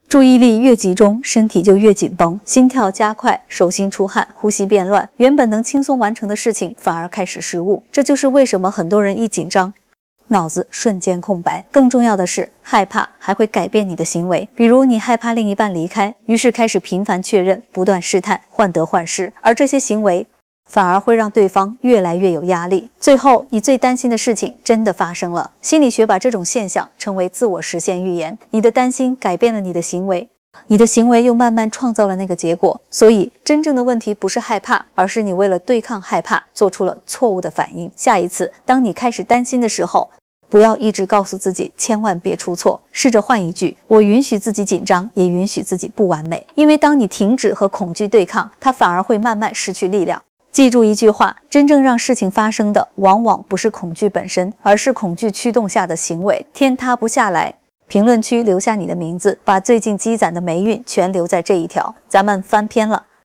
注意力越集中，身体就越紧绷，心跳加快，手心出汗，呼吸变乱，原本能轻松完成的事情反而开始失误。这就是为什么很多人一紧张，脑子瞬间空白。更重要的是，害怕还会改变你的行为。比如你害怕另一半离开，于是开始频繁确认，不断试探，患得患失，而这些行为反而会让对方越来越有压力。最后，你最担心的事情真的发生了。心理学把这种现象称为自我实现预言。你的担心改变了你的行为，你的行为又慢慢创造了那个结果。所以，真正的问题不是害怕，而是你为了对抗害怕，做出了错误的反应。下一次，当你开始担心的时候，不要一直告诉自己千万别出错，试着换一句：我允许自己紧张，也允许自己不完美。因为当你停止和恐惧对抗，它反而会慢慢失去力量。记住一句话，真正让事情发生的往往不是恐惧本身，而是恐惧驱动下的行为。天塌不下来。评论区留下你的名字，把最近积攒的霉运全留在这一条。咱们翻篇了。